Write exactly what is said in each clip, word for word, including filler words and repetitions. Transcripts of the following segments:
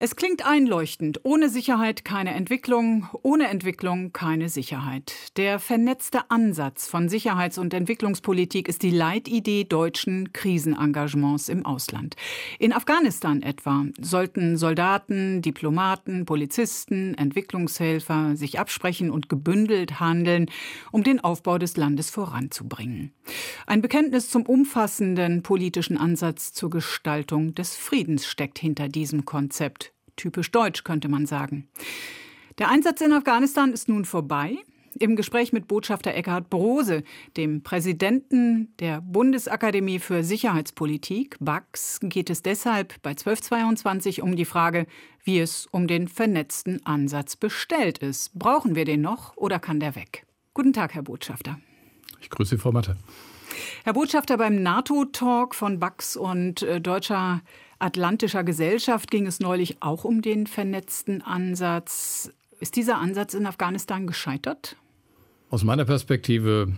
Es klingt einleuchtend. Ohne Sicherheit keine Entwicklung, ohne Entwicklung keine Sicherheit. Der vernetzte Ansatz von Sicherheits- und Entwicklungspolitik ist die Leitidee deutschen Krisenengagements im Ausland. In Afghanistan etwa sollten Soldaten, Diplomaten, Polizisten, Entwicklungshelfer sich absprechen und gebündelt handeln, um den Aufbau des Landes voranzubringen. Ein Bekenntnis zum umfassenden politischen Ansatz zur Gestaltung des Friedens steckt hinter diesem Konzept. Typisch deutsch, könnte man sagen. Der Einsatz in Afghanistan ist nun vorbei. Im Gespräch mit Botschafter Eckhard Broose, dem Präsidenten der Bundesakademie für Sicherheitspolitik, B A X, geht es deshalb bei zwölf zweiundzwanzig um die Frage, wie es um den vernetzten Ansatz bestellt ist. Brauchen wir den noch oder kann der weg? Guten Tag, Herr Botschafter. Ich grüße Sie, Frau Matte. Herr Botschafter, beim NATO-Talk von B A X und äh, Deutscher Atlantischer Gesellschaft ging es neulich auch um den vernetzten Ansatz. Ist dieser Ansatz in Afghanistan gescheitert? Aus meiner Perspektive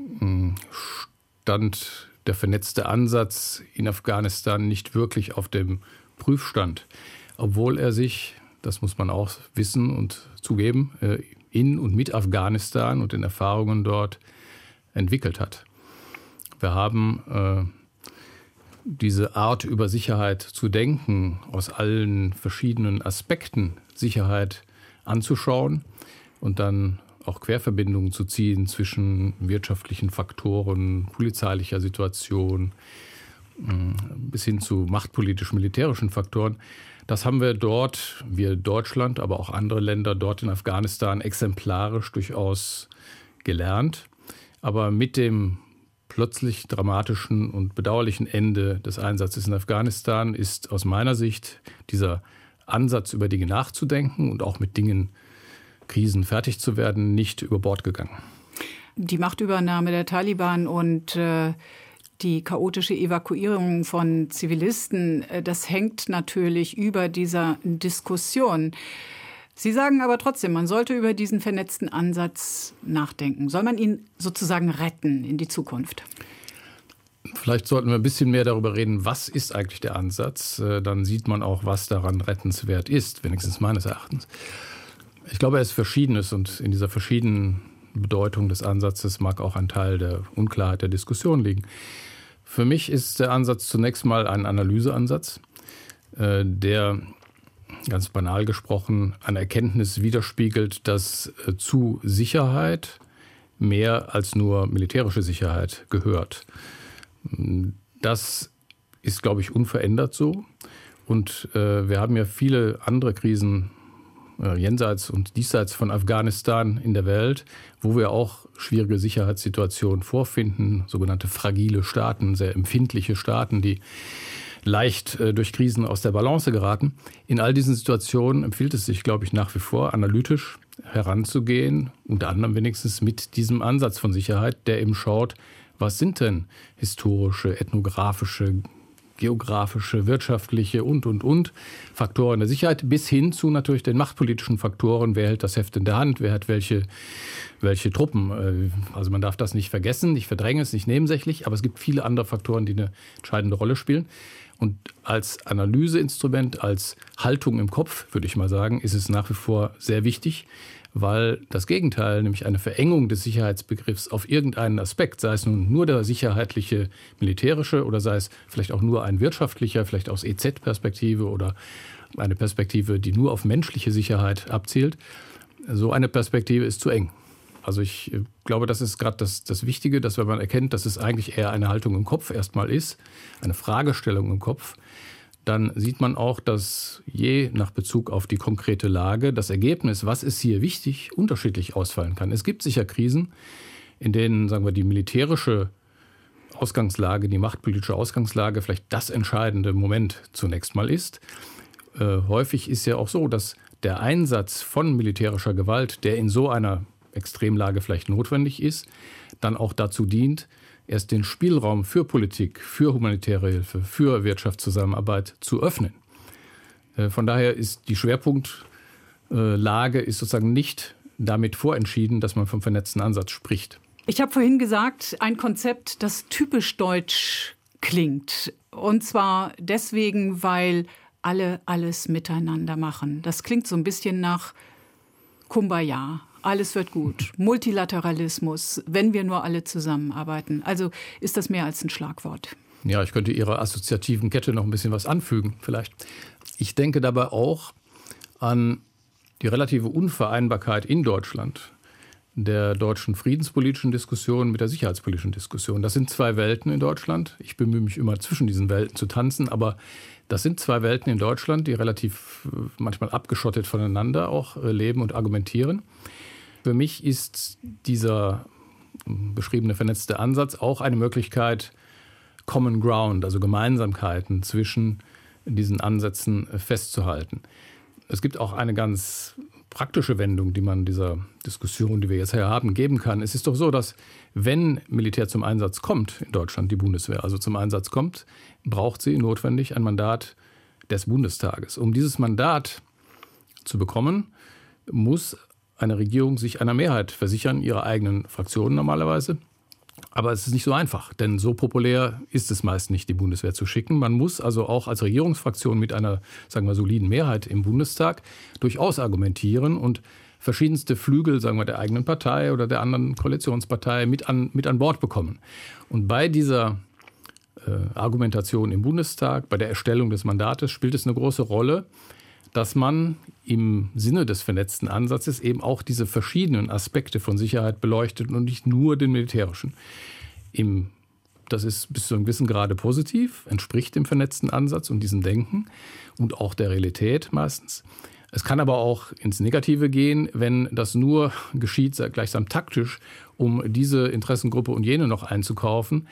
stand der vernetzte Ansatz in Afghanistan nicht wirklich auf dem Prüfstand, obwohl er sich, das muss man auch wissen und zugeben, in und mit Afghanistan und den Erfahrungen dort entwickelt hat. Wir haben äh, diese Art, über Sicherheit zu denken, aus allen verschiedenen Aspekten Sicherheit anzuschauen und dann auch Querverbindungen zu ziehen zwischen wirtschaftlichen Faktoren, polizeilicher Situation bis hin zu machtpolitisch-militärischen Faktoren. Das haben wir dort, wir Deutschland, aber auch andere Länder dort in Afghanistan exemplarisch durchaus gelernt. Aber mit dem plötzlich dramatischen und bedauerlichen Ende des Einsatzes in Afghanistan ist aus meiner Sicht dieser Ansatz, über Dinge nachzudenken und auch mit Dingen, Krisen fertig zu werden, nicht über Bord gegangen. Die Machtübernahme der Taliban und äh, die chaotische Evakuierung von Zivilisten, äh, das hängt natürlich über dieser Diskussion. Sie sagen aber trotzdem, man sollte über diesen vernetzten Ansatz nachdenken. Soll man ihn sozusagen retten in die Zukunft? Vielleicht sollten wir ein bisschen mehr darüber reden, was ist eigentlich der Ansatz. Dann sieht man auch, was daran rettenswert ist, wenigstens meines Erachtens. Ich glaube, er ist Verschiedenes und in dieser verschiedenen Bedeutung des Ansatzes mag auch ein Teil der Unklarheit der Diskussion liegen. Für mich ist der Ansatz zunächst mal ein Analyseansatz, der ganz banal gesprochen, eine Erkenntnis widerspiegelt, dass äh, zu Sicherheit mehr als nur militärische Sicherheit gehört. Das ist, glaube ich, unverändert so. Und äh, wir haben ja viele andere Krisen äh, jenseits und diesseits von Afghanistan in der Welt, wo wir auch schwierige Sicherheitssituationen vorfinden, sogenannte fragile Staaten, sehr empfindliche Staaten, die leicht äh, durch Krisen aus der Balance geraten. In all diesen Situationen empfiehlt es sich, glaube ich, nach wie vor analytisch heranzugehen, unter anderem wenigstens mit diesem Ansatz von Sicherheit, der eben schaut, was sind denn historische, ethnografische, geografische, wirtschaftliche und, und, und Faktoren der Sicherheit, bis hin zu natürlich den machtpolitischen Faktoren. Wer hält das Heft in der Hand? Wer hat welche, welche Truppen? Also man darf das nicht vergessen, ich verdränge es nicht nebensächlich, aber es gibt viele andere Faktoren, die eine entscheidende Rolle spielen. Und als Analyseinstrument, als Haltung im Kopf, würde ich mal sagen, ist es nach wie vor sehr wichtig, weil das Gegenteil, nämlich eine Verengung des Sicherheitsbegriffs auf irgendeinen Aspekt, sei es nun nur der sicherheitliche, militärische oder sei es vielleicht auch nur ein wirtschaftlicher, vielleicht aus E Z-Perspektive oder eine Perspektive, die nur auf menschliche Sicherheit abzielt, so eine Perspektive ist zu eng. Also ich glaube, das ist gerade das, das Wichtige, dass wenn man erkennt, dass es eigentlich eher eine Haltung im Kopf erstmal ist, eine Fragestellung im Kopf, dann sieht man auch, dass je nach Bezug auf die konkrete Lage das Ergebnis, was ist hier wichtig, unterschiedlich ausfallen kann. Es gibt sicher Krisen, in denen, sagen wir, die militärische Ausgangslage, die machtpolitische Ausgangslage vielleicht das entscheidende Moment zunächst mal ist. Äh, häufig ist ja auch so, dass der Einsatz von militärischer Gewalt, der in so einer Extremlage vielleicht notwendig ist, dann auch dazu dient, erst den Spielraum für Politik, für humanitäre Hilfe, für Wirtschaftszusammenarbeit zu öffnen. Von daher ist die Schwerpunktlage ist sozusagen nicht damit vorentschieden, dass man vom vernetzten Ansatz spricht. Ich habe vorhin gesagt, ein Konzept, das typisch deutsch klingt. Und zwar deswegen, weil alle alles miteinander machen. Das klingt so ein bisschen nach Kumbaya. Alles wird gut. Multilateralismus, wenn wir nur alle zusammenarbeiten. Also ist das mehr als ein Schlagwort. Ja, ich könnte Ihrer assoziativen Kette noch ein bisschen was anfügen, vielleicht. Ich denke dabei auch an die relative Unvereinbarkeit in Deutschland der deutschen friedenspolitischen Diskussion mit der sicherheitspolitischen Diskussion. Das sind zwei Welten in Deutschland. Ich bemühe mich immer, zwischen diesen Welten zu tanzen, aber das sind zwei Welten in Deutschland, die relativ manchmal abgeschottet voneinander auch leben und argumentieren. Für mich ist dieser beschriebene vernetzte Ansatz auch eine Möglichkeit, Common Ground, also Gemeinsamkeiten zwischen diesen Ansätzen festzuhalten. Es gibt auch eine ganz praktische Wendung, die man dieser Diskussion, die wir jetzt hier haben, geben kann. Es ist doch so, dass wenn Militär zum Einsatz kommt in Deutschland, die Bundeswehr also zum Einsatz kommt, braucht sie notwendig ein Mandat des Bundestages. Um dieses Mandat zu bekommen, muss eine Regierung sich einer Mehrheit versichern, ihrer eigenen Fraktionen normalerweise. Aber es ist nicht so einfach, denn so populär ist es meist nicht, die Bundeswehr zu schicken. Man muss also auch als Regierungsfraktion mit einer, sagen wir, soliden Mehrheit im Bundestag durchaus argumentieren und verschiedenste Flügel, sagen wir, der eigenen Partei oder der anderen Koalitionspartei mit an, mit an Bord bekommen. Und bei dieser äh, Argumentation im Bundestag, bei der Erstellung des Mandates, spielt es eine große Rolle, dass man im Sinne des vernetzten Ansatzes eben auch diese verschiedenen Aspekte von Sicherheit beleuchtet und nicht nur den militärischen. Im, das ist bis zu einem gewissen Grade positiv, entspricht dem vernetzten Ansatz und diesem Denken und auch der Realität meistens. Es kann aber auch ins Negative gehen, wenn das nur geschieht, gleichsam taktisch, um diese Interessengruppe und jene noch einzukaufen,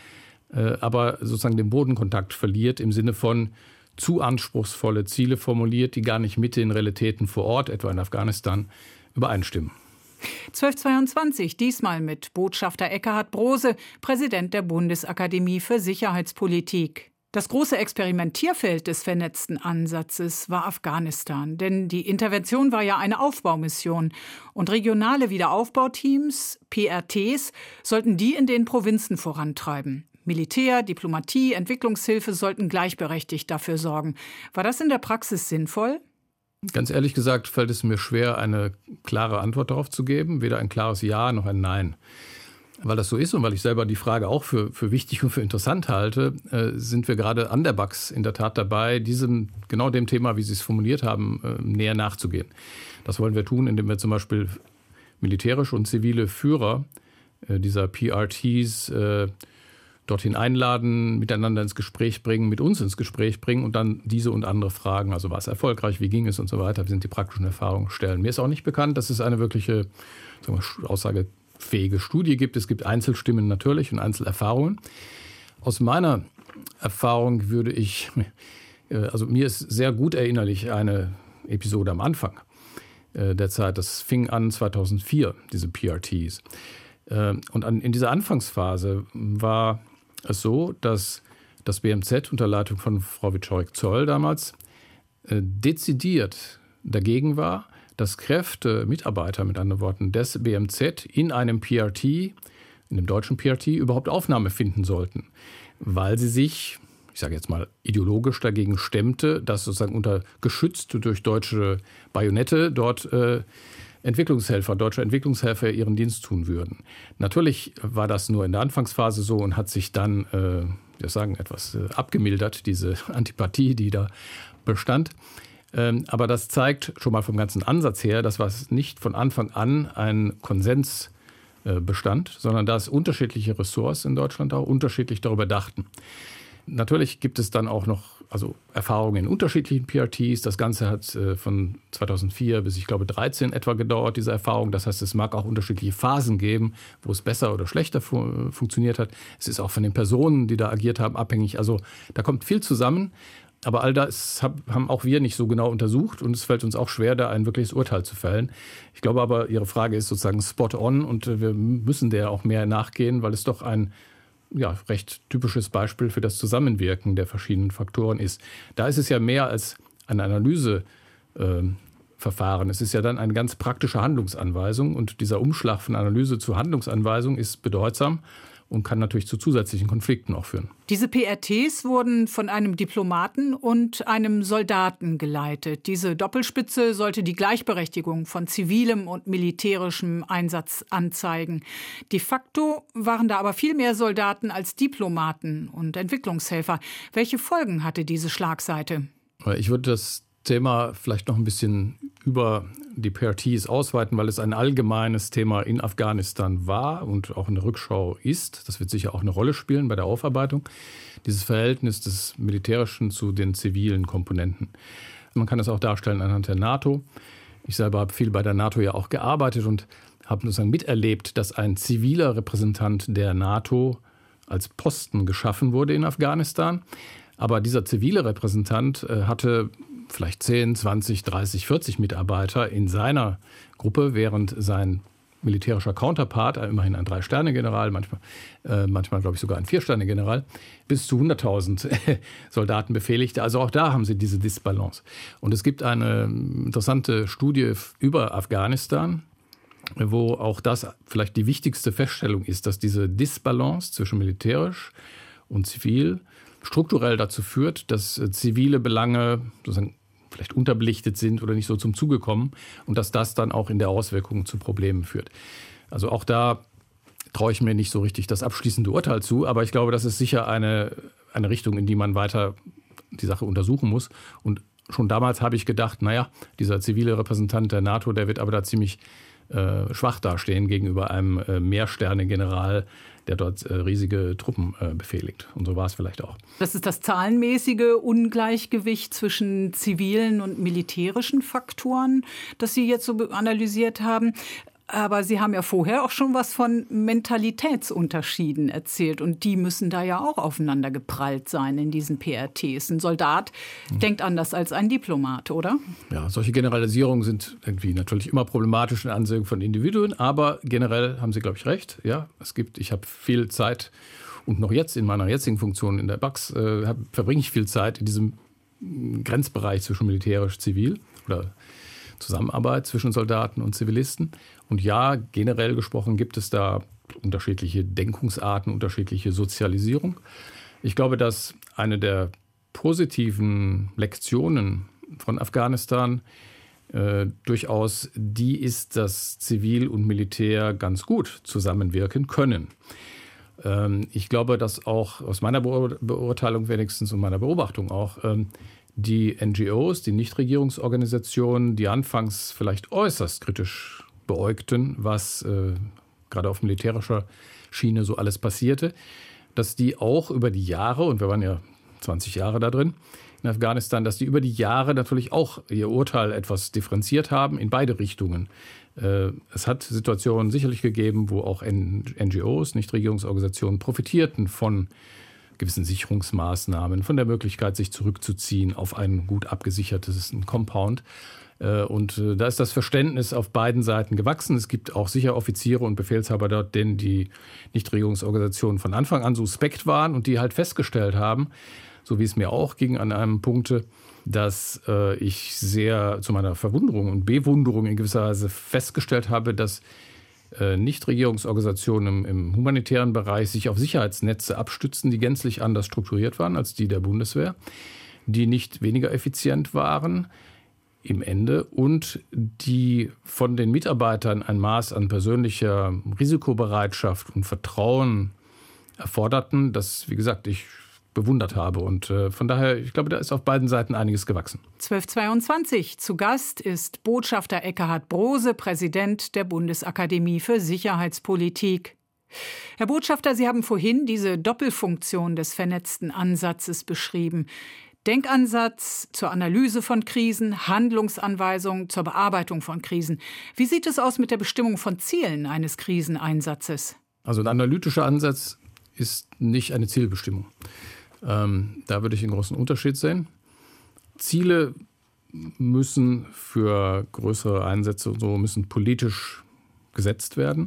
aber sozusagen den Bodenkontakt verliert im Sinne von zu anspruchsvolle Ziele formuliert, die gar nicht mit den Realitäten vor Ort, etwa in Afghanistan, übereinstimmen. zwölf Uhr zweiundzwanzig, diesmal mit Botschafter Eckhard Brose, Präsident der Bundesakademie für Sicherheitspolitik. Das große Experimentierfeld des vernetzten Ansatzes war Afghanistan, denn die Intervention war ja eine Aufbaumission und regionale Wiederaufbauteams, P R Ts, sollten die in den Provinzen vorantreiben. Militär, Diplomatie, Entwicklungshilfe sollten gleichberechtigt dafür sorgen. War das in der Praxis sinnvoll? Ganz ehrlich gesagt fällt es mir schwer, eine klare Antwort darauf zu geben. Weder ein klares Ja noch ein Nein. Weil das so ist und weil ich selber die Frage auch für, für wichtig und für interessant halte, äh, sind wir gerade an der B A X in der Tat dabei, diesem, genau dem Thema, wie Sie es formuliert haben, äh, näher nachzugehen. Das wollen wir tun, indem wir zum Beispiel militärische und zivile Führer äh, dieser P R Ts äh, dorthin einladen, miteinander ins Gespräch bringen, mit uns ins Gespräch bringen und dann diese und andere Fragen, also war es erfolgreich, wie ging es und so weiter, wie sind die praktischen Erfahrungen stellen. Mir ist auch nicht bekannt, dass es eine wirkliche, sagen wir, aussagefähige Studie gibt. Es gibt Einzelstimmen natürlich und Einzelerfahrungen. Aus meiner Erfahrung würde ich, also mir ist sehr gut erinnerlich eine Episode am Anfang der Zeit, das fing an zweitausendvier, diese P R Ts. Und in dieser Anfangsphase war es so, dass das B M Z unter Leitung von Frau Wieczorek-Zoll damals äh, dezidiert dagegen war, dass Kräfte, Mitarbeiter mit anderen Worten des B M Z in einem P R T, in dem deutschen P R T überhaupt Aufnahme finden sollten, weil sie sich, ich sage jetzt mal, ideologisch dagegen stemmte, dass sozusagen unter geschützt durch deutsche Bajonette dort äh, Entwicklungshelfer, deutsche Entwicklungshelfer ihren Dienst tun würden. Natürlich war das nur in der Anfangsphase so und hat sich dann, äh, wir sagen, etwas äh, abgemildert, diese Antipathie, die da bestand. Ähm, aber das zeigt schon mal vom ganzen Ansatz her, dass was nicht von Anfang an ein Konsens äh, bestand, sondern dass unterschiedliche Ressorts in Deutschland auch unterschiedlich darüber dachten. Natürlich gibt es dann auch noch also Erfahrungen in unterschiedlichen P R Ts. Das Ganze hat äh, von zweitausendvier bis, ich glaube, dreizehn etwa gedauert, diese Erfahrung. Das heißt, es mag auch unterschiedliche Phasen geben, wo es besser oder schlechter fu- funktioniert hat. Es ist auch von den Personen, die da agiert haben, abhängig. Also da kommt viel zusammen. Aber all das hab, haben auch wir nicht so genau untersucht. Und es fällt uns auch schwer, da ein wirkliches Urteil zu fällen. Ich glaube aber, Ihre Frage ist sozusagen spot on. Und äh, wir müssen der auch mehr nachgehen, weil es doch ein ja, recht typisches Beispiel für das Zusammenwirken der verschiedenen Faktoren ist. Da ist es ja mehr als ein Analyseverfahren. Äh, es ist ja dann eine ganz praktische Handlungsanweisung und dieser Umschlag von Analyse zu Handlungsanweisung ist bedeutsam und kann natürlich zu zusätzlichen Konflikten auch führen. Diese P R Ts wurden von einem Diplomaten und einem Soldaten geleitet. Diese Doppelspitze sollte die Gleichberechtigung von zivilem und militärischem Einsatz anzeigen. De facto waren da aber viel mehr Soldaten als Diplomaten und Entwicklungshelfer. Welche Folgen hatte diese Schlagseite? Ich würde das Thema vielleicht noch ein bisschen über die P R Ts ausweiten, weil es ein allgemeines Thema in Afghanistan war und auch in der Rückschau ist. Das wird sicher auch eine Rolle spielen bei der Aufarbeitung. Dieses Verhältnis des Militärischen zu den zivilen Komponenten. Man kann das auch darstellen anhand der NATO. Ich selber habe viel bei der NATO ja auch gearbeitet und habe sozusagen miterlebt, dass ein ziviler Repräsentant der NATO als Posten geschaffen wurde in Afghanistan. Aber dieser zivile Repräsentant äh, hatte vielleicht zehn, zwanzig, dreißig, vierzig Mitarbeiter in seiner Gruppe, während sein militärischer Counterpart, immerhin ein Drei-Sterne-General, manchmal, äh, manchmal glaube ich sogar ein Vier-Sterne-General, bis zu hunderttausend Soldaten befehligte. Also auch da haben sie diese Disbalance. Und es gibt eine interessante Studie über Afghanistan, wo auch das vielleicht die wichtigste Feststellung ist, dass diese Disbalance zwischen militärisch und zivil strukturell dazu führt, dass zivile Belange sozusagen vielleicht unterbelichtet sind oder nicht so zum Zuge kommen und dass das dann auch in der Auswirkung zu Problemen führt. Also auch da traue ich mir nicht so richtig das abschließende Urteil zu, aber ich glaube, das ist sicher eine, eine Richtung, in die man weiter die Sache untersuchen muss. Und schon damals habe ich gedacht, naja, dieser zivile Repräsentant der NATO, der wird aber da ziemlich äh, schwach dastehen gegenüber einem äh, Mehrsterne-General, der dort äh, riesige Truppen äh, befehligt. Und so war es vielleicht auch. Das ist das zahlenmäßige Ungleichgewicht zwischen zivilen und militärischen Faktoren, das Sie jetzt so analysiert haben. Aber Sie haben ja vorher auch schon was von Mentalitätsunterschieden erzählt. Und die müssen da ja auch aufeinander geprallt sein in diesen P R Ts. Ein Soldat mhm. denkt anders als ein Diplomat, oder? Ja, solche Generalisierungen sind irgendwie natürlich immer problematisch in Ansehung von Individuen. Aber generell haben Sie, glaube ich, recht. Ja, es gibt, ich habe viel Zeit und noch jetzt in meiner jetzigen Funktion in der B A X äh, hab, verbringe ich viel Zeit in diesem Grenzbereich zwischen militärisch-zivil oder Zusammenarbeit zwischen Soldaten und Zivilisten. Und ja, generell gesprochen gibt es da unterschiedliche Denkungsarten, unterschiedliche Sozialisierung. Ich glaube, dass eine der positiven Lektionen von Afghanistan äh, durchaus die ist, dass Zivil und Militär ganz gut zusammenwirken können. Ähm, ich glaube, dass auch aus meiner Beur- Beurteilung wenigstens und meiner Beobachtung auch ähm, die N G Os, die Nichtregierungsorganisationen, die anfangs vielleicht äußerst kritisch beäugten, was äh, gerade auf militärischer Schiene so alles passierte, dass die auch über die Jahre, und wir waren ja zwanzig Jahre da drin in Afghanistan, dass die über die Jahre natürlich auch ihr Urteil etwas differenziert haben in beide Richtungen. Äh, es hat Situationen sicherlich gegeben, wo auch N G Os, Nichtregierungsorganisationen, profitierten von gewissen Sicherungsmaßnahmen, von der Möglichkeit, sich zurückzuziehen auf ein gut abgesichertes Compound. Und da ist das Verständnis auf beiden Seiten gewachsen. Es gibt auch sicher Offiziere und Befehlshaber dort, denen die Nichtregierungsorganisationen von Anfang an suspekt waren und die halt festgestellt haben, so wie es mir auch ging an einem Punkte, dass ich sehr zu meiner Verwunderung und Bewunderung in gewisser Weise festgestellt habe, dass Nichtregierungsorganisationen im, im humanitären Bereich sich auf Sicherheitsnetze abstützen, die gänzlich anders strukturiert waren als die der Bundeswehr, die nicht weniger effizient waren im Ende und die von den Mitarbeitern ein Maß an persönlicher Risikobereitschaft und Vertrauen erforderten, das, wie gesagt, ich bewundert habe. Und äh, von daher, ich glaube, da ist auf beiden Seiten einiges gewachsen. zwölf Uhr zweiundzwanzig. Zu Gast ist Botschafter Ekkehard Brose, Präsident der Bundesakademie für Sicherheitspolitik. Herr Botschafter, Sie haben vorhin diese Doppelfunktion des vernetzten Ansatzes beschrieben. Denkansatz zur Analyse von Krisen, Handlungsanweisung zur Bearbeitung von Krisen. Wie sieht es aus mit der Bestimmung von Zielen eines Kriseneinsatzes? Also ein analytischer Ansatz ist nicht eine Zielbestimmung. Ähm, da würde ich einen großen Unterschied sehen. Ziele müssen für größere Einsätze und so müssen politisch gesetzt werden.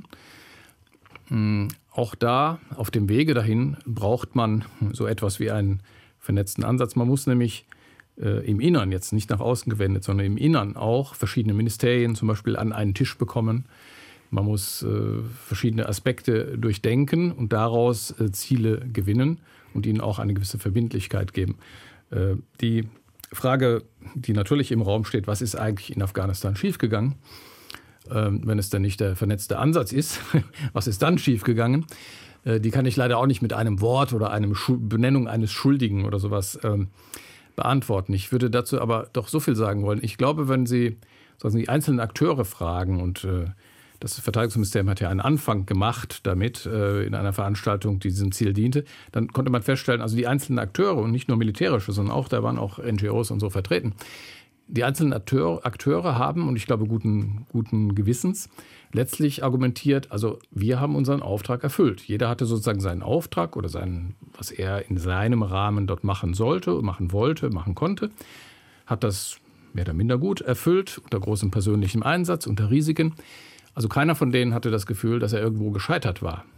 Ähm, auch da, auf dem Wege dahin, braucht man so etwas wie einen vernetzten Ansatz. Man muss nämlich äh, im Innern, jetzt nicht nach außen gewendet, sondern im Innern auch verschiedene Ministerien zum Beispiel an einen Tisch bekommen. Man muss äh, verschiedene Aspekte durchdenken und daraus äh, Ziele gewinnen und ihnen auch eine gewisse Verbindlichkeit geben. Äh, die Frage, die natürlich im Raum steht, was ist eigentlich in Afghanistan schiefgegangen? Ähm, wenn es denn nicht der vernetzte Ansatz ist, was ist dann schiefgegangen? Äh, die kann ich leider auch nicht mit einem Wort oder einer Benennung eines Schuldigen oder sowas ähm, beantworten. Ich würde dazu aber doch so viel sagen wollen. Ich glaube, wenn Sie, sozusagen die einzelnen Akteure fragen und äh, das Verteidigungsministerium hat ja einen Anfang gemacht damit, in einer Veranstaltung, die diesem Ziel diente. Dann konnte man feststellen, also die einzelnen Akteure und nicht nur militärische, sondern auch, da waren auch N G Os und so vertreten. Die einzelnen Akteure, Akteure haben, und ich glaube guten, guten Gewissens, letztlich argumentiert, also wir haben unseren Auftrag erfüllt. Jeder hatte sozusagen seinen Auftrag oder seinen, was er in seinem Rahmen dort machen sollte, machen wollte, machen konnte, hat das mehr oder minder gut erfüllt, unter großem persönlichem Einsatz, unter Risiken. Also keiner von denen hatte das Gefühl, dass er irgendwo gescheitert war.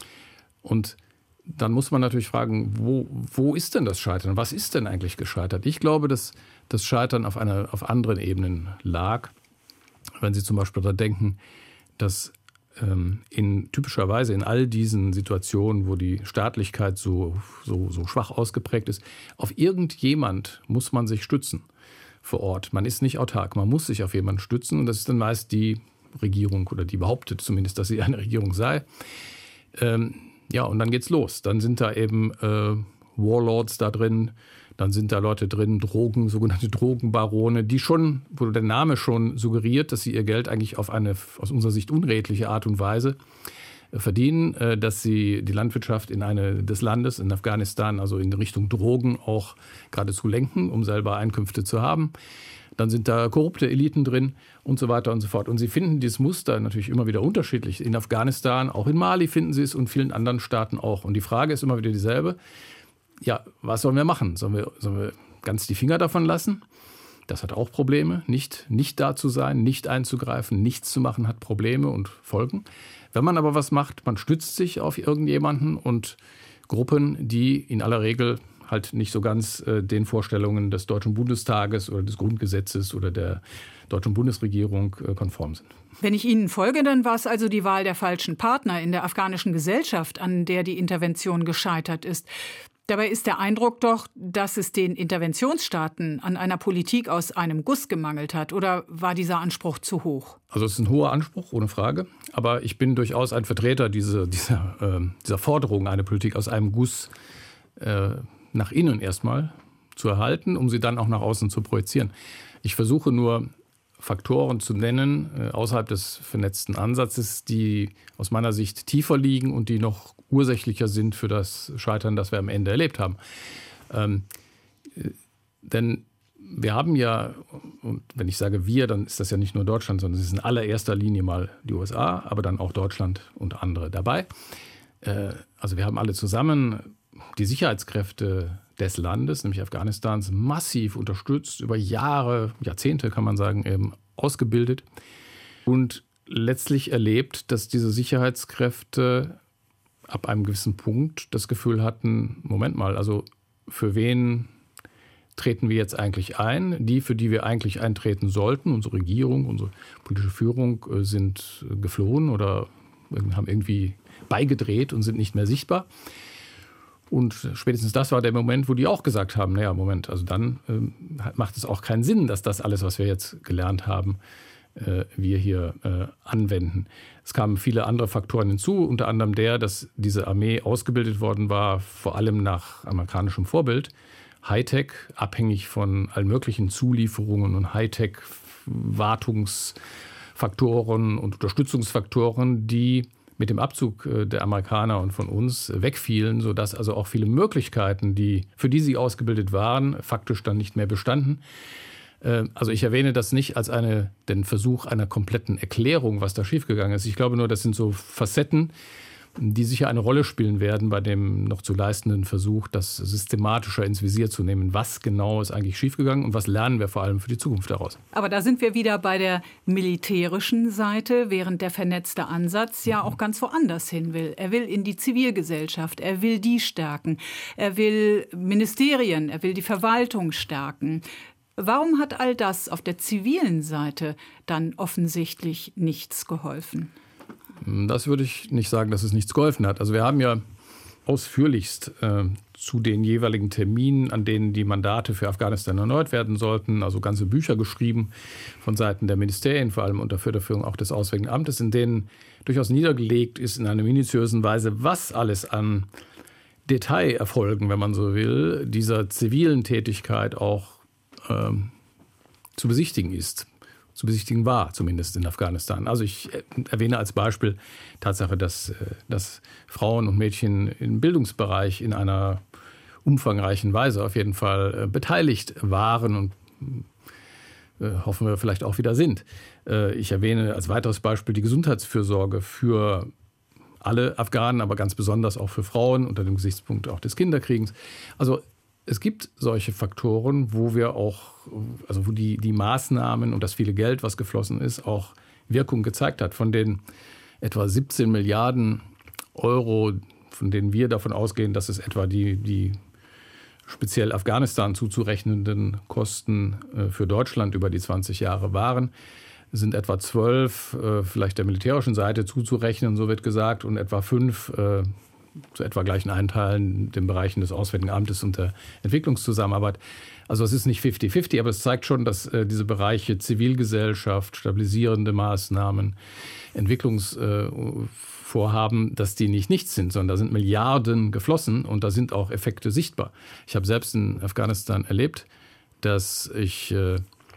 Und dann muss man natürlich fragen, wo, wo ist denn das Scheitern? Was ist denn eigentlich gescheitert? Ich glaube, dass das Scheitern auf, einer, auf anderen Ebenen lag. Wenn Sie zum Beispiel da denken, dass ähm, in, typischerweise in all diesen Situationen, wo die Staatlichkeit so, so, so schwach ausgeprägt ist, auf irgendjemand muss man sich stützen vor Ort. Man ist nicht autark, man muss sich auf jemanden stützen und das ist dann meist die Regierung oder die behauptet zumindest, dass sie eine Regierung sei. Ähm, ja, und dann geht's los. Dann sind da eben äh, Warlords da drin, dann sind da Leute drin, Drogen, sogenannte Drogenbarone, die schon, wo der Name schon suggeriert, dass sie ihr Geld eigentlich auf eine aus unserer Sicht unredliche Art und Weise äh, verdienen, äh, dass sie die Landwirtschaft in eine des Landes, in Afghanistan, also in Richtung Drogen auch geradezu lenken, um selber Einkünfte zu haben. Dann sind da korrupte Eliten drin und so weiter und so fort. Und Sie finden dieses Muster natürlich immer wieder unterschiedlich. In Afghanistan, auch in Mali finden Sie es und vielen anderen Staaten auch. Und die Frage ist immer wieder dieselbe. Ja, was sollen wir machen? Sollen wir, sollen wir ganz die Finger davon lassen? Das hat auch Probleme. Nicht, nicht da zu sein, nicht einzugreifen, nichts zu machen, hat Probleme und Folgen. Wenn man aber was macht, man stützt sich auf irgendjemanden und Gruppen, die in aller Regel halt nicht so ganz äh, den Vorstellungen des Deutschen Bundestages oder des Grundgesetzes oder der deutschen Bundesregierung äh, konform sind. Wenn ich Ihnen folge, dann war es also die Wahl der falschen Partner in der afghanischen Gesellschaft, an der die Intervention gescheitert ist. Dabei ist der Eindruck doch, dass es den Interventionsstaaten an einer Politik aus einem Guss gemangelt hat. Oder war dieser Anspruch zu hoch? Also es ist ein hoher Anspruch, ohne Frage. Aber ich bin durchaus ein Vertreter dieser, dieser, äh, dieser Forderung, eine Politik aus einem Guss äh, nach innen erstmal zu erhalten, um sie dann auch nach außen zu projizieren. Ich versuche nur Faktoren zu nennen, äh, außerhalb des vernetzten Ansatzes, die aus meiner Sicht tiefer liegen und die noch ursächlicher sind für das Scheitern, das wir am Ende erlebt haben. Ähm, äh, denn wir haben ja, und wenn ich sage wir, dann ist das ja nicht nur Deutschland, sondern es ist in allererster Linie mal die U S A, aber dann auch Deutschland und andere dabei. Äh, also wir haben alle zusammen die Sicherheitskräfte des Landes, nämlich Afghanistans, massiv unterstützt, über Jahre, Jahrzehnte kann man sagen, eben ausgebildet und letztlich erlebt, dass diese Sicherheitskräfte ab einem gewissen Punkt das Gefühl hatten, Moment mal, also für wen treten wir jetzt eigentlich ein? Die, für die wir eigentlich eintreten sollten, unsere Regierung, unsere politische Führung, sind geflohen oder haben irgendwie beigedreht und sind nicht mehr sichtbar. Und spätestens das war der Moment, wo die auch gesagt haben, naja, Moment, also dann ähm, macht es auch keinen Sinn, dass das alles, was wir jetzt gelernt haben, äh, wir hier äh, anwenden. Es kamen viele andere Faktoren hinzu, unter anderem der, dass diese Armee ausgebildet worden war, vor allem nach amerikanischem Vorbild, Hightech, abhängig von allen möglichen Zulieferungen und Hightech-Wartungsfaktoren und Unterstützungsfaktoren, die mit dem Abzug der Amerikaner und von uns wegfielen, sodass also auch viele Möglichkeiten, die, für die sie ausgebildet waren, faktisch dann nicht mehr bestanden. Also ich erwähne das nicht als eine, den Versuch einer kompletten Erklärung, was da schiefgegangen ist. Ich glaube nur, das sind so Facetten, die sicher eine Rolle spielen werden bei dem noch zu leistenden Versuch, das systematischer ins Visier zu nehmen. Was genau ist eigentlich schiefgegangen und was lernen wir vor allem für die Zukunft daraus? Aber da sind wir wieder bei der militärischen Seite, während der vernetzte Ansatz ja auch ganz woanders hin will. Er will in die Zivilgesellschaft, er will die stärken, er will Ministerien, er will die Verwaltung stärken. Warum hat all das auf der zivilen Seite dann offensichtlich nichts geholfen? Das würde ich nicht sagen, dass es nichts geholfen hat. Also wir haben ja ausführlichst äh, zu den jeweiligen Terminen, an denen die Mandate für Afghanistan erneuert werden sollten, also ganze Bücher geschrieben von Seiten der Ministerien, vor allem unter Federführung auch des Auswärtigen Amtes, in denen durchaus niedergelegt ist in einer minutiösen Weise, was alles an Detailerfolgen, wenn man so will, dieser zivilen Tätigkeit auch ähm, zu besichtigen ist. zu besichtigen war, zumindest in Afghanistan. Also ich erwähne als Beispiel Tatsache, dass, dass Frauen und Mädchen im Bildungsbereich in einer umfangreichen Weise auf jeden Fall beteiligt waren und äh, hoffen wir vielleicht auch wieder sind. Äh, ich erwähne als weiteres Beispiel die Gesundheitsfürsorge für alle Afghanen, aber ganz besonders auch für Frauen unter dem Gesichtspunkt auch des Kinderkriegens. Also es gibt solche Faktoren, wo wir auch, also wo die, die Maßnahmen und das viele Geld, was geflossen ist, auch Wirkung gezeigt hat. Von den etwa siebzehn Milliarden Euro, von denen wir davon ausgehen, dass es etwa die, die speziell Afghanistan zuzurechnenden Kosten für Deutschland über die zwanzig Jahre waren, sind etwa zwölf vielleicht der militärischen Seite zuzurechnen, so wird gesagt, und etwa fünf zu etwa gleichen Einteilen in den Bereichen des Auswärtigen Amtes und der Entwicklungszusammenarbeit. Also es ist nicht fifty fifty, aber es zeigt schon, dass äh, diese Bereiche Zivilgesellschaft, stabilisierende Maßnahmen, Entwicklungsvorhaben, äh, dass die nicht nichts sind, sondern da sind Milliarden geflossen und da sind auch Effekte sichtbar. Ich habe selbst in Afghanistan erlebt, dass ich, äh,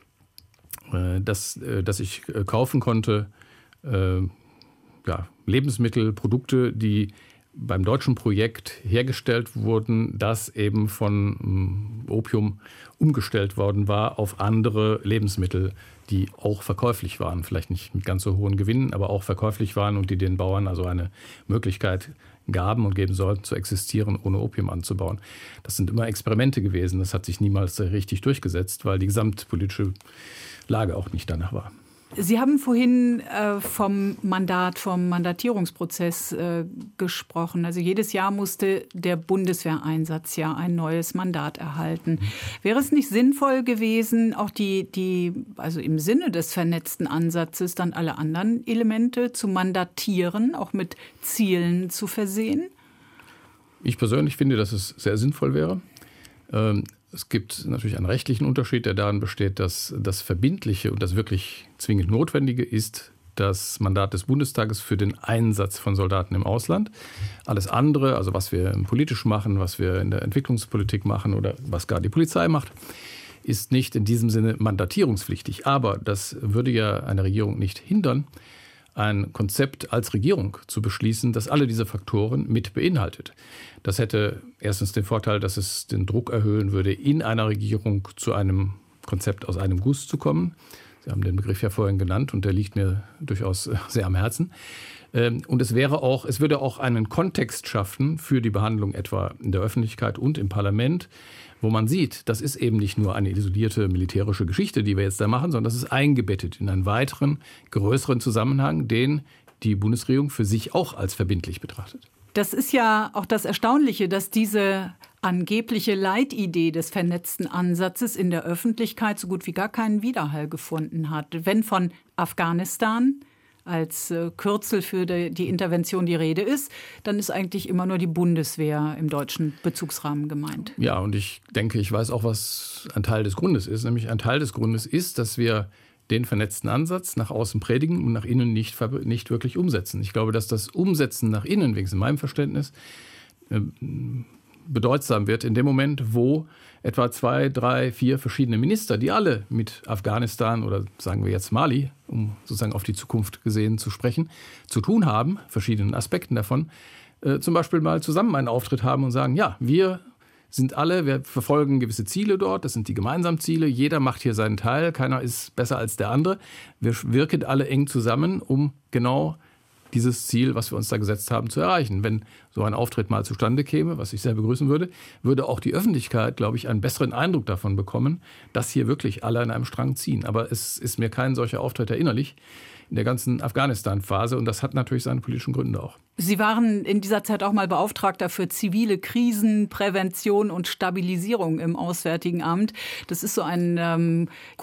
äh, dass, äh, dass ich äh, kaufen konnte äh, ja, Lebensmittel, Produkte, die beim deutschen Projekt hergestellt wurden, das eben von Opium umgestellt worden war auf andere Lebensmittel, die auch verkäuflich waren. Vielleicht nicht mit ganz so hohen Gewinnen, aber auch verkäuflich waren und die den Bauern also eine Möglichkeit gaben und geben sollten, zu existieren, ohne Opium anzubauen. Das sind immer Experimente gewesen. Das hat sich niemals richtig durchgesetzt, weil die gesamtpolitische Lage auch nicht danach war. Sie haben vorhin äh, vom Mandat, vom Mandatierungsprozess äh, gesprochen. Also jedes Jahr musste der Bundeswehreinsatz ja ein neues Mandat erhalten. Wäre es nicht sinnvoll gewesen, auch die, die, also im Sinne des vernetzten Ansatzes, dann alle anderen Elemente zu mandatieren, auch mit Zielen zu versehen? Ich persönlich finde, dass es sehr sinnvoll wäre. Ähm Es gibt natürlich einen rechtlichen Unterschied, der darin besteht, dass das Verbindliche und das wirklich zwingend Notwendige ist das Mandat des Bundestages für den Einsatz von Soldaten im Ausland. Alles andere, also was wir politisch machen, was wir in der Entwicklungspolitik machen oder was gar die Polizei macht, ist nicht in diesem Sinne mandatierungspflichtig. Aber das würde ja eine Regierung nicht hindern, ein Konzept als Regierung zu beschließen, das alle diese Faktoren mit beinhaltet. Das hätte erstens den Vorteil, dass es den Druck erhöhen würde, in einer Regierung zu einem Konzept aus einem Guss zu kommen. Sie haben den Begriff ja vorhin genannt und der liegt mir durchaus sehr am Herzen. Und es wäre auch, es würde auch einen Kontext schaffen für die Behandlung etwa in der Öffentlichkeit und im Parlament, wo man sieht, das ist eben nicht nur eine isolierte militärische Geschichte, die wir jetzt da machen, sondern das ist eingebettet in einen weiteren, größeren Zusammenhang, den die Bundesregierung für sich auch als verbindlich betrachtet. Das ist ja auch das Erstaunliche, dass diese angebliche Leitidee des vernetzten Ansatzes in der Öffentlichkeit so gut wie gar keinen Widerhall gefunden hat. Wenn von Afghanistan als Kürzel für die Intervention die Rede ist, dann ist eigentlich immer nur die Bundeswehr im deutschen Bezugsrahmen gemeint. Ja, und ich denke, ich weiß auch, was ein Teil des Grundes ist. Nämlich ein Teil des Grundes ist, dass wir den vernetzten Ansatz nach außen predigen und nach innen nicht, nicht wirklich umsetzen. Ich glaube, dass das Umsetzen nach innen, wenigstens in meinem Verständnis, bedeutsam wird in dem Moment, wo etwa zwei, drei, vier verschiedene Minister, die alle mit Afghanistan oder sagen wir jetzt Mali, um sozusagen auf die Zukunft gesehen zu sprechen, zu tun haben, verschiedenen Aspekten davon, äh, zum Beispiel mal zusammen einen Auftritt haben und sagen, ja, wir sind alle, wir verfolgen gewisse Ziele dort, das sind die gemeinsamen Ziele, jeder macht hier seinen Teil, keiner ist besser als der andere. Wir wirken alle eng zusammen, um genau dieses Ziel, was wir uns da gesetzt haben, zu erreichen. Wenn so ein Auftritt mal zustande käme, was ich sehr begrüßen würde, würde auch die Öffentlichkeit, glaube ich, einen besseren Eindruck davon bekommen, dass hier wirklich alle an einem Strang ziehen. Aber es ist mir kein solcher Auftritt erinnerlich. in der ganzen Afghanistan-Phase. Und das hat natürlich seine politischen Gründe auch. Sie waren in dieser Zeit auch mal Beauftragter für zivile Krisen, Prävention und Stabilisierung im Auswärtigen Amt. Das ist so ein ähm,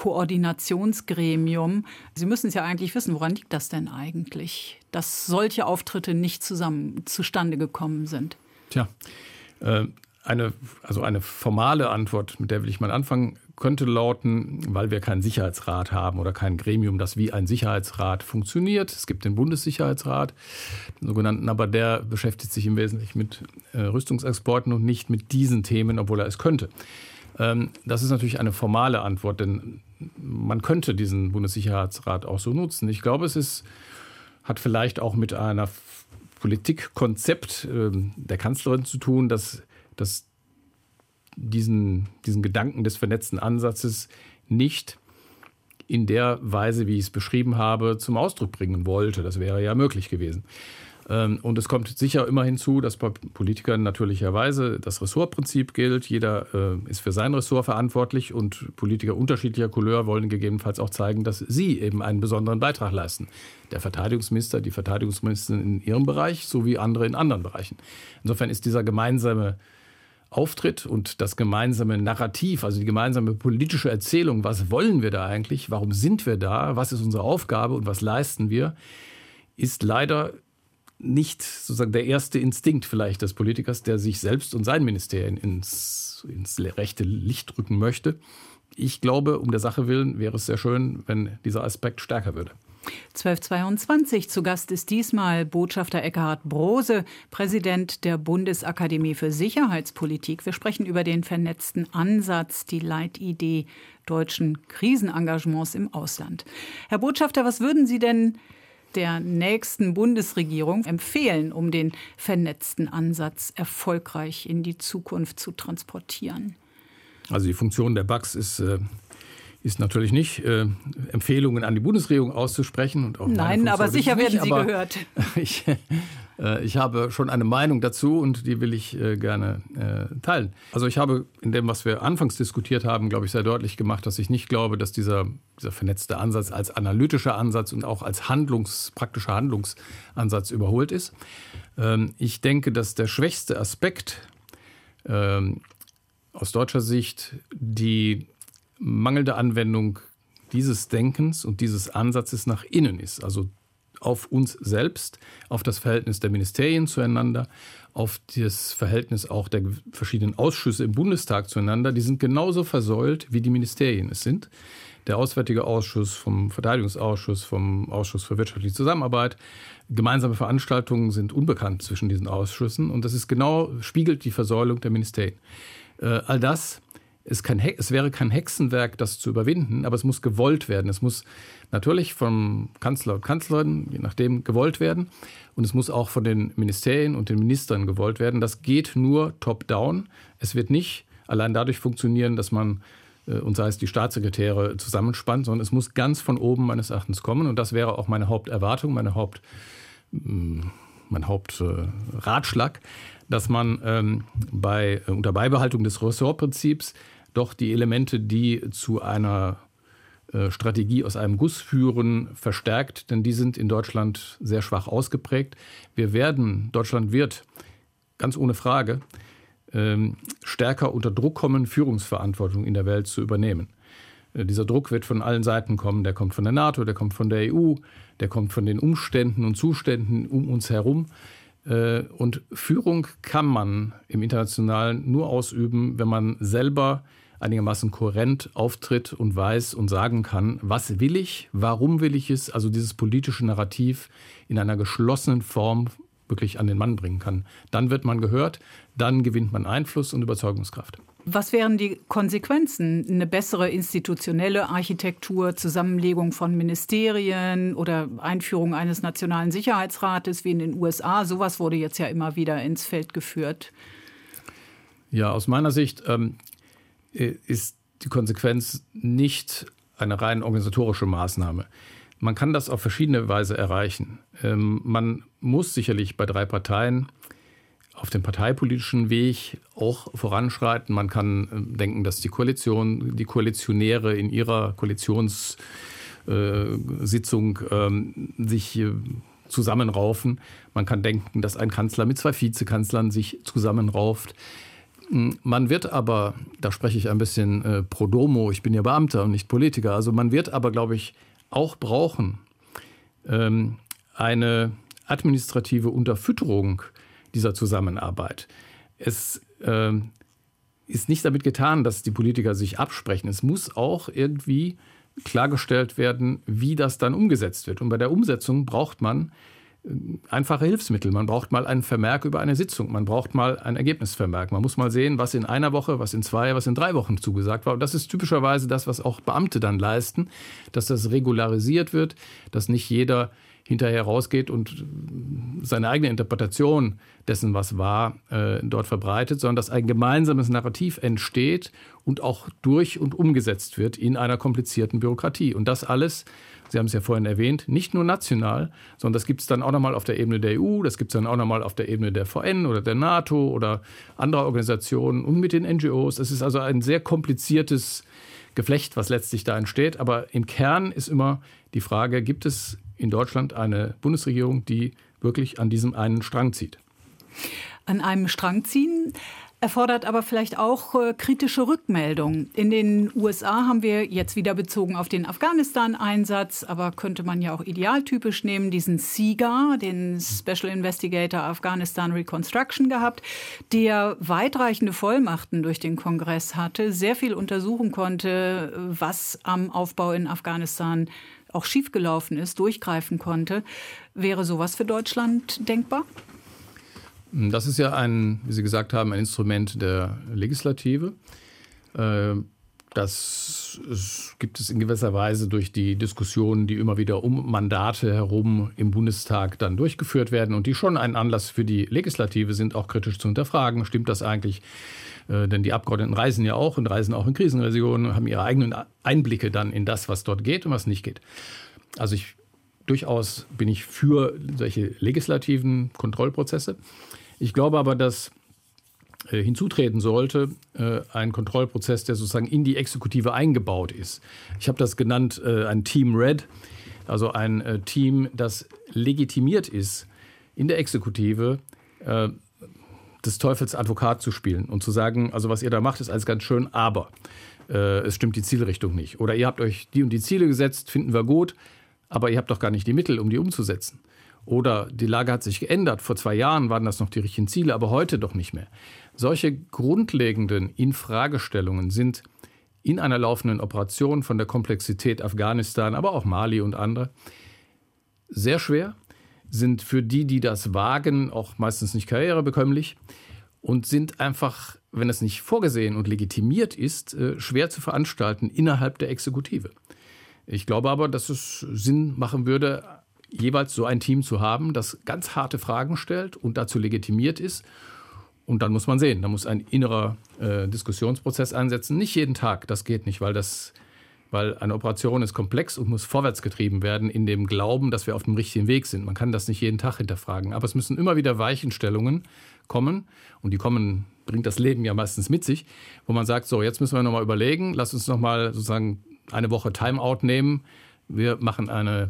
Koordinationsgremium. Sie müssen es ja eigentlich wissen, woran liegt das denn eigentlich, dass solche Auftritte nicht zusammen zustande gekommen sind? Tja, äh, eine, also eine formale Antwort, mit der will ich mal anfangen, könnte lauten, weil wir keinen Sicherheitsrat haben oder kein Gremium, das wie ein Sicherheitsrat funktioniert. Es gibt den Bundessicherheitsrat, den sogenannten, aber der beschäftigt sich im Wesentlichen mit äh, Rüstungsexporten und nicht mit diesen Themen, obwohl er es könnte. Ähm, das ist natürlich eine formale Antwort, denn man könnte diesen Bundessicherheitsrat auch so nutzen. Ich glaube, es ist, hat vielleicht auch mit einer Politikkonzept äh, der Kanzlerin zu tun, dass, dass Diesen, diesen Gedanken des vernetzten Ansatzes nicht in der Weise, wie ich es beschrieben habe, zum Ausdruck bringen wollte. Das wäre ja möglich gewesen. Und es kommt sicher immer hinzu, dass bei Politikern natürlicherweise das Ressortprinzip gilt. Jeder ist für sein Ressort verantwortlich und Politiker unterschiedlicher Couleur wollen gegebenenfalls auch zeigen, dass sie eben einen besonderen Beitrag leisten. Der Verteidigungsminister, die Verteidigungsministerin in ihrem Bereich sowie andere in anderen Bereichen. Insofern ist dieser gemeinsame Auftritt und das gemeinsame Narrativ, also die gemeinsame politische Erzählung, was wollen wir da eigentlich, warum sind wir da, was ist unsere Aufgabe und was leisten wir, ist leider nicht sozusagen der erste Instinkt vielleicht des Politikers, der sich selbst und sein Ministerium ins, ins rechte Licht rücken möchte. Ich glaube, um der Sache willen wäre es sehr schön, wenn dieser Aspekt stärker würde. zwölf Uhr zweiundzwanzig. Zu Gast ist diesmal Botschafter Eckhard Broose, Präsident der Bundesakademie für Sicherheitspolitik. Wir sprechen über den vernetzten Ansatz, die Leitidee deutschen Krisenengagements im Ausland. Herr Botschafter, was würden Sie denn der nächsten Bundesregierung empfehlen, um den vernetzten Ansatz erfolgreich in die Zukunft zu transportieren? Also die Funktion der B A X ist äh ist natürlich nicht, äh, Empfehlungen an die Bundesregierung auszusprechen. Und auch Nein, aber sicher nicht, werden Sie aber gehört. Ich, äh, ich habe schon eine Meinung dazu und die will ich äh, gerne äh, teilen. Also ich habe in dem, was wir anfangs diskutiert haben, glaube ich, sehr deutlich gemacht, dass ich nicht glaube, dass dieser, dieser vernetzte Ansatz als analytischer Ansatz und auch als Handlungs, praktischer Handlungsansatz überholt ist. Ähm, ich denke, dass der schwächste Aspekt ähm, aus deutscher Sicht die mangelnde Anwendung dieses Denkens und dieses Ansatzes nach innen ist. Also auf uns selbst, auf das Verhältnis der Ministerien zueinander, auf das Verhältnis auch der verschiedenen Ausschüsse im Bundestag zueinander. Die sind genauso versäult, wie die Ministerien es sind. Der Auswärtige Ausschuss vom Verteidigungsausschuss, vom Ausschuss für wirtschaftliche Zusammenarbeit. Gemeinsame Veranstaltungen sind unbekannt zwischen diesen Ausschüssen. Und das ist genau, spiegelt die Versäulung der Ministerien. Äh, all das Es, kein, es wäre kein Hexenwerk, das zu überwinden, aber es muss gewollt werden. Es muss natürlich vom Kanzler und Kanzlerin, je nachdem, gewollt werden. Und es muss auch von den Ministerien und den Ministern gewollt werden. Das geht nur top-down. Es wird nicht allein dadurch funktionieren, dass man, äh, und sei es die Staatssekretäre, zusammenspannt, sondern es muss ganz von oben meines Erachtens kommen. Und das wäre auch meine Haupterwartung, meine Haupt, mh, mein Hauptratschlag, äh, dass man ähm, bei, äh, unter Beibehaltung des Ressortprinzips doch die Elemente, die zu einer äh, Strategie aus einem Guss führen, verstärkt, denn die sind in Deutschland sehr schwach ausgeprägt. Wir werden, Deutschland wird, ganz ohne Frage, ähm, stärker unter Druck kommen, Führungsverantwortung in der Welt zu übernehmen. Äh, dieser Druck wird von allen Seiten kommen, der kommt von der NATO, der kommt von der E U, der kommt von den Umständen und Zuständen um uns herum. Äh, und Führung kann man im Internationalen nur ausüben, wenn man selber einigermaßen kohärent auftritt und weiß und sagen kann, was will ich, warum will ich es, also dieses politische Narrativ in einer geschlossenen Form wirklich an den Mann bringen kann. Dann wird man gehört, dann gewinnt man Einfluss und Überzeugungskraft. Was wären die Konsequenzen? Eine bessere institutionelle Architektur, Zusammenlegung von Ministerien oder Einführung eines nationalen Sicherheitsrates wie in den U S A? Sowas wurde jetzt ja immer wieder ins Feld geführt. Ja, aus meiner Sicht ähm, ist die Konsequenz nicht eine rein organisatorische Maßnahme. Man kann das auf verschiedene Weise erreichen. Ähm, man muss sicherlich bei drei Parteien auf dem parteipolitischen Weg auch voranschreiten. Man kann denken, dass die Koalition, die Koalitionäre in ihrer Koalitions äh, Sitzung ähm, sich äh, zusammenraufen. Man kann denken, dass ein Kanzler mit zwei Vizekanzlern sich zusammenrauft. Man wird aber, da spreche ich ein bisschen äh, pro domo, ich bin ja Beamter und nicht Politiker, also man wird aber, glaube ich, auch brauchen ähm, eine administrative Unterfütterung dieser Zusammenarbeit. Es äh, ist nicht damit getan, dass die Politiker sich absprechen. Es muss auch irgendwie klargestellt werden, wie das dann umgesetzt wird. Und bei der Umsetzung braucht man einfache Hilfsmittel. Man braucht mal einen Vermerk über eine Sitzung. Man braucht mal ein Ergebnisvermerk. Man muss mal sehen, was in einer Woche, was in zwei, was in drei Wochen zugesagt war. Und das ist typischerweise das, was auch Beamte dann leisten, dass das regularisiert wird, dass nicht jeder hinterher rausgeht und seine eigene Interpretation dessen, was war, äh, dort verbreitet, sondern dass ein gemeinsames Narrativ entsteht und auch durch und umgesetzt wird in einer komplizierten Bürokratie. Und das alles, Sie haben es ja vorhin erwähnt, nicht nur national, sondern das gibt es dann auch nochmal auf der Ebene der E U, das gibt es dann auch nochmal auf der Ebene der V N oder der NATO oder anderer Organisationen und mit den N G Os. Es ist also ein sehr kompliziertes Geflecht, was letztlich da entsteht. Aber im Kern ist immer die Frage, gibt es in Deutschland eine Bundesregierung, die wirklich an diesem einen Strang zieht? An einem Strang ziehen erfordert aber vielleicht auch äh, kritische Rückmeldungen. In den U S A haben wir jetzt wieder bezogen auf den Afghanistan-Einsatz, aber könnte man ja auch idealtypisch nehmen, diesen SIGA, den Special Investigator Afghanistan Reconstruction gehabt, der weitreichende Vollmachten durch den Kongress hatte, sehr viel untersuchen konnte, was am Aufbau in Afghanistan auch schiefgelaufen ist, durchgreifen konnte. Wäre sowas für Deutschland denkbar? Das ist ja ein, wie Sie gesagt haben, ein Instrument der Legislative. Das gibt es in gewisser Weise durch die Diskussionen, die immer wieder um Mandate herum im Bundestag dann durchgeführt werden und die schon ein Anlass für die Legislative sind, auch kritisch zu hinterfragen. Stimmt das eigentlich? Denn die Abgeordneten reisen ja auch und reisen auch in Krisenregionen, haben ihre eigenen Einblicke dann in das, was dort geht und was nicht geht. Also ich, durchaus bin ich für solche legislativen Kontrollprozesse. Ich glaube aber, dass äh, hinzutreten sollte äh, ein Kontrollprozess, der sozusagen in die Exekutive eingebaut ist. Ich habe das genannt, äh, ein Team Red, also ein äh, Team, das legitimiert ist, in der Exekutive äh, des Teufels Advokat zu spielen und zu sagen, also was ihr da macht, ist alles ganz schön, aber äh, es stimmt die Zielrichtung nicht. Oder ihr habt euch die und die Ziele gesetzt, finden wir gut, aber ihr habt doch gar nicht die Mittel, um die umzusetzen. Oder die Lage hat sich geändert. Vor zwei Jahren waren das noch die richtigen Ziele, aber heute doch nicht mehr. Solche grundlegenden Infragestellungen sind in einer laufenden Operation von der Komplexität Afghanistan, aber auch Mali und andere, sehr schwer, sind für die, die das wagen, auch meistens nicht karrierebekömmlich und sind einfach, wenn es nicht vorgesehen und legitimiert ist, schwer zu veranstalten innerhalb der Exekutive. Ich glaube aber, dass es Sinn machen würde, jeweils so ein Team zu haben, das ganz harte Fragen stellt und dazu legitimiert ist. Und dann muss man sehen, da muss ein innerer äh, Diskussionsprozess einsetzen. Nicht jeden Tag, das geht nicht, weil, das, weil eine Operation ist komplex und muss vorwärts getrieben werden in dem Glauben, dass wir auf dem richtigen Weg sind. Man kann das nicht jeden Tag hinterfragen. Aber es müssen immer wieder Weichenstellungen kommen. Und die kommen, bringt das Leben ja meistens mit sich, wo man sagt, so, jetzt müssen wir nochmal überlegen, lass uns nochmal sozusagen eine Woche Timeout nehmen. Wir machen eine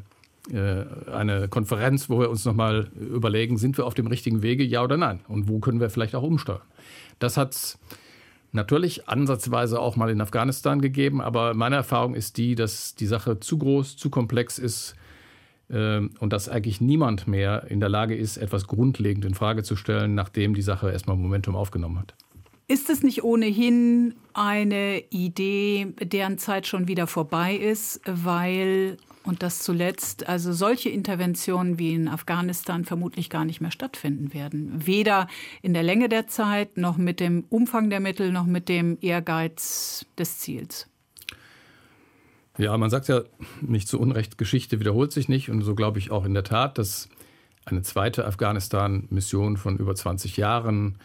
eine Konferenz, wo wir uns nochmal überlegen, sind wir auf dem richtigen Wege, ja oder nein? Und wo können wir vielleicht auch umsteuern? Das hat es natürlich ansatzweise auch mal in Afghanistan gegeben, aber meine Erfahrung ist die, dass die Sache zu groß, zu komplex ist äh, und dass eigentlich niemand mehr in der Lage ist, etwas grundlegend in Frage zu stellen, nachdem die Sache erstmal Momentum aufgenommen hat. Ist es nicht ohnehin eine Idee, deren Zeit schon wieder vorbei ist, weil, und das zuletzt, also solche Interventionen wie in Afghanistan vermutlich gar nicht mehr stattfinden werden? Weder in der Länge der Zeit, noch mit dem Umfang der Mittel, noch mit dem Ehrgeiz des Ziels. Ja, man sagt ja nicht zu Unrecht, Geschichte wiederholt sich nicht. Und so glaube ich auch in der Tat, dass eine zweite Afghanistan-Mission von über zwanzig Jahren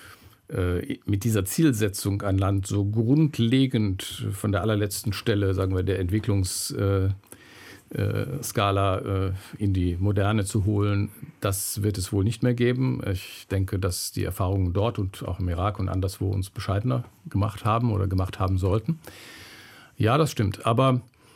mit dieser Zielsetzung ein Land so grundlegend von der allerletzten Stelle, sagen wir, der Entwicklungsskala in die Moderne zu holen, das wird es wohl nicht mehr geben. Ich denke, dass die Erfahrungen dort und auch im Irak und anderswo uns bescheidener gemacht haben oder gemacht haben sollten. Ja, das stimmt. Aber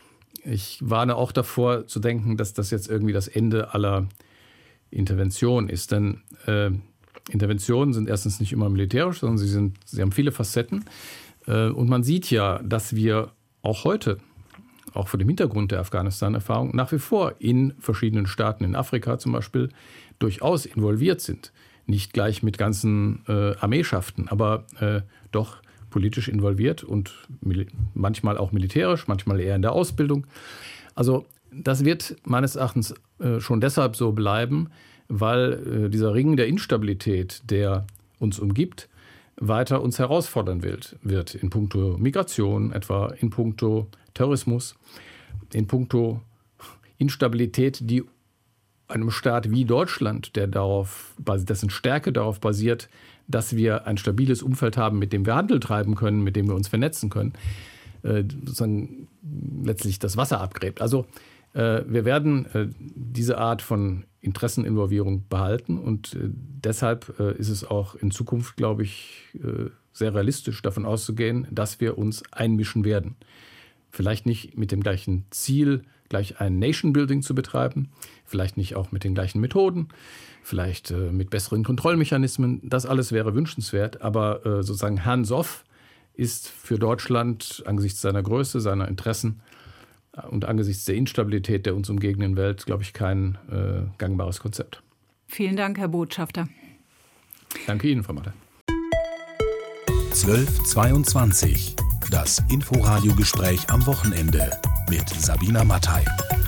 ich warne auch davor zu denken, dass das jetzt irgendwie das Ende aller Intervention ist. Denn äh, Interventionen sind erstens nicht immer militärisch, sondern sie, sind, sie haben viele Facetten. Äh, und man sieht ja, dass wir auch heute, auch vor dem Hintergrund der Afghanistan-Erfahrung, nach wie vor in verschiedenen Staaten, in Afrika zum Beispiel, durchaus involviert sind. Nicht gleich mit ganzen äh, Armeeschaften, aber äh, doch politisch involviert und mil- manchmal auch militärisch, manchmal eher in der Ausbildung. Also das wird meines Erachtens äh, schon deshalb so bleiben, weil äh, dieser Ring der Instabilität, der uns umgibt, weiter uns herausfordern wird, wird in puncto Migration, etwa in puncto Terrorismus, in puncto Instabilität, die einem Staat wie Deutschland, der darauf, dessen Stärke darauf basiert, dass wir ein stabiles Umfeld haben, mit dem wir Handel treiben können, mit dem wir uns vernetzen können, äh, sozusagen letztlich das Wasser abgräbt. Also äh, wir werden äh, diese Art von Interesseninvolvierung behalten und äh, deshalb äh, ist es auch in Zukunft, glaube ich, äh, sehr realistisch davon auszugehen, dass wir uns einmischen werden. Vielleicht nicht mit dem gleichen Ziel, gleich ein Nation-Building zu betreiben, vielleicht nicht auch mit den gleichen Methoden, vielleicht äh, mit besseren Kontrollmechanismen. Das alles wäre wünschenswert, aber äh, sozusagen hands-off ist für Deutschland angesichts seiner Größe, seiner Interessen äh, und angesichts der Instabilität der uns umgebenden Welt, glaube ich, kein äh, gangbares Konzept. Vielen Dank, Herr Botschafter. Danke Ihnen, Frau Matter. zwölf Uhr zweiundzwanzig. Das Inforadio-Gespräch am Wochenende mit Sabina Mattei.